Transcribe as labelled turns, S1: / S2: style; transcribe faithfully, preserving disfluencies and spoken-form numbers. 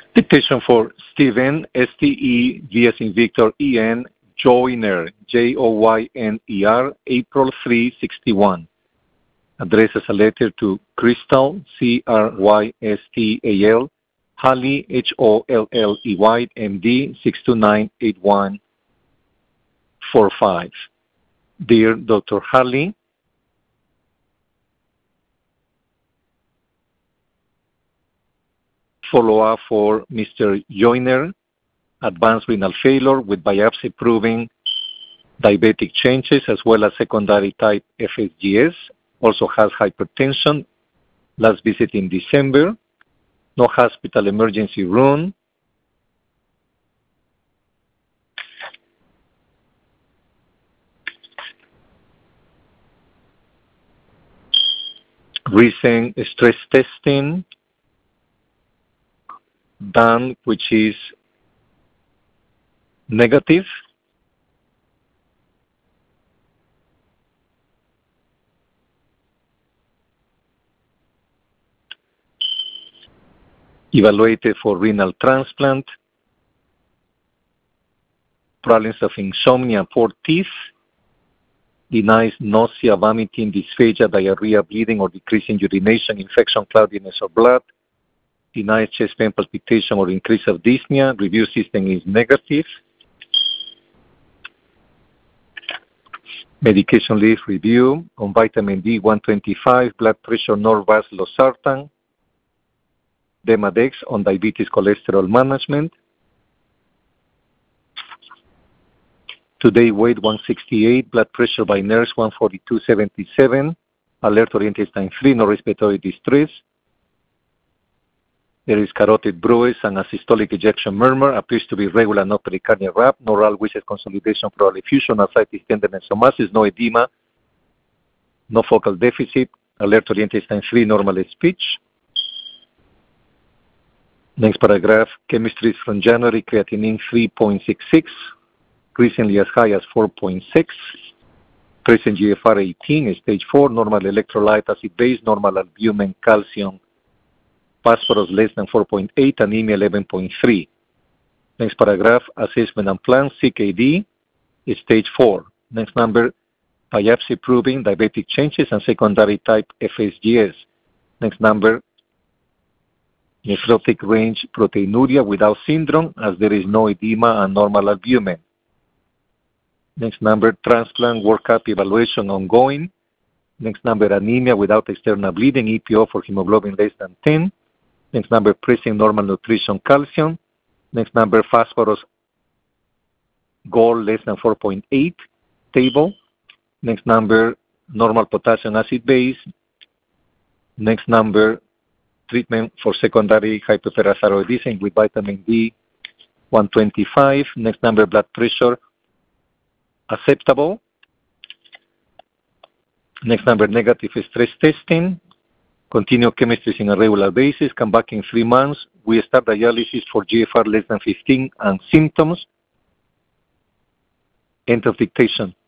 S1: Dictation for Steven, S T E V as in Victor, E N, Joyner, J O Y N E R, April third, sixty-one. Address as a letter to Crystal, C R Y S T A L, Holley, H O L L E Y, M D, six two nine eight one four five. Dear Doctor Holley, follow-up for Mister Joyner, advanced renal failure with biopsy proving diabetic changes as well as secondary type F S G S, also has hypertension, last visit in December, no hospital emergency room, recent stress testing done, which is negative. Evaluated for renal transplant, problems of insomnia, poor teeth, denies nausea, vomiting, dysphagia, diarrhea, bleeding or decreasing urination, infection, cloudiness of blood, denies chest pain, palpitation or increase of dyspnea, review system is negative. Medication list review on vitamin D one twenty-five, blood pressure, Norvasc, losartan, Demodex on diabetes cholesterol management. Today weight one sixty-eight, blood pressure by nurse one forty-two seventy-seven, alert or intestine three, no respiratory distress. There is carotid bruise and a systolic ejection murmur, appears to be regular, no pericardial rap, no oral wishes consolidation, pleural effusion, ascites, tenderness, somasis, no edema, no focal deficit, alert or intestine three, normal speech. Next paragraph, chemistry from January, creatinine three point six six, recently as high as four point six, present G F R eighteen, stage four, normal electrolyte, acid base, normal albumin, calcium, phosphorus less than four point eight, anemia eleven point three. Next paragraph, assessment and plan, C K D, stage four. Next number, biopsy proving diabetic changes and secondary type F S G S. Next number, nephrotic range proteinuria without syndrome as there is no edema and normal albumin. Next number, transplant workup evaluation ongoing. Next number, anemia without external bleeding, E P O for hemoglobin less than ten. Next number, present normal nutrition calcium. Next number, phosphorus goal less than four point eight, table. Next number, normal potassium acid base. Next number, treatment for secondary hyperparathyroidism with vitamin D one twenty-five. Next number, blood pressure acceptable. Next number, negative stress testing. Continue chemistry on a regular basis. Come back in three months. We start dialysis for G F R less than fifteen and symptoms. End of dictation.